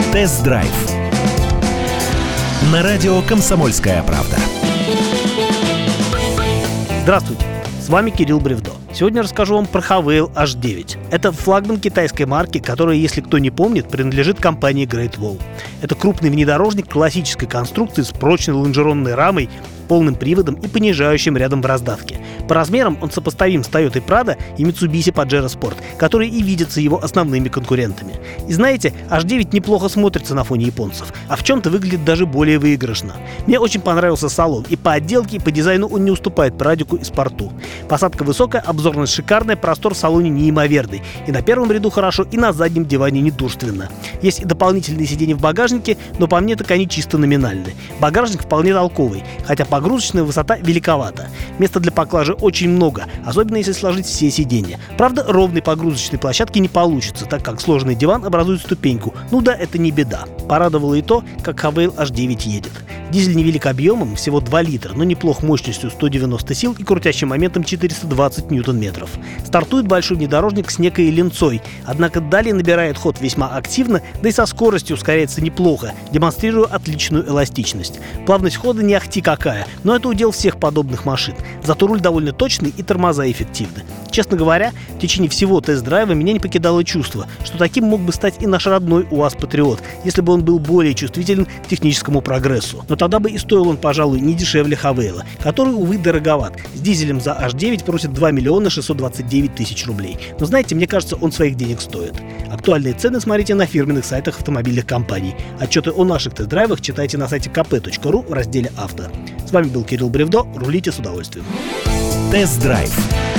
Тест-драйв на радио «Комсомольская правда». Здравствуйте, с вами Кирилл Бревдо. Сегодня расскажу вам про Havail H9. Это флагман китайской марки, которая, если кто не помнит, принадлежит компании Great Wall. Это крупный внедорожник классической конструкции с прочной лонжеронной рамой, полным приводом и понижающим рядом в раздатке. По размерам он сопоставим с Toyota Prado и Mitsubishi Pajero Sport, которые и видятся его основными конкурентами. И знаете, H9 неплохо смотрится на фоне японцев, а в чем-то выглядит даже более выигрышно. Мне очень понравился салон, и по отделке, и по дизайну он не уступает Прадику и Спорту. Посадка высокая, обзорность шикарная, простор в салоне неимоверный. И на первом ряду хорошо, и на заднем диване недурственно. Есть и дополнительные сиденья в багажнике, но по мне так они чисто номинальны. Багажник вполне толковый, хотя погрузочная высота великовата. Места для поклажи очень много, особенно если сложить все сиденья. Правда, ровной погрузочной площадки не получится, так как сложный диван образует ступеньку. Ну да, это не беда. Порадовало и то, как Havail H9 едет. Дизель невелик объемом, всего 2 литра, но неплох мощностью 190 сил и крутящим моментом 420 ньютон-метров. Стартует большой внедорожник с некой ленцой, однако далее набирает ход весьма активно, да и со скоростью ускоряется неплохо, демонстрируя отличную эластичность. Плавность хода не ахти какая, но это удел всех подобных машин. Зато руль довольно точный и тормоза эффективны. Честно говоря, в течение всего тест-драйва меня не покидало чувство, что таким мог бы стать и наш родной УАЗ Патриот, если бы он был более чувствителен к техническому прогрессу. Но тогда бы и стоил он, пожалуй, не дешевле Havail, который, увы, дороговат. С дизелем за H9 просят 2 миллиона 629 тысяч рублей. Но знаете, мне кажется, он своих денег стоит. Актуальные цены смотрите на фирменных сайтах автомобильных компаний. Отчеты о наших тест-драйвах читайте на сайте kp.ru в разделе «Авто». С вами был Кирилл Бревдо. Рулите с удовольствием. Тест-драйв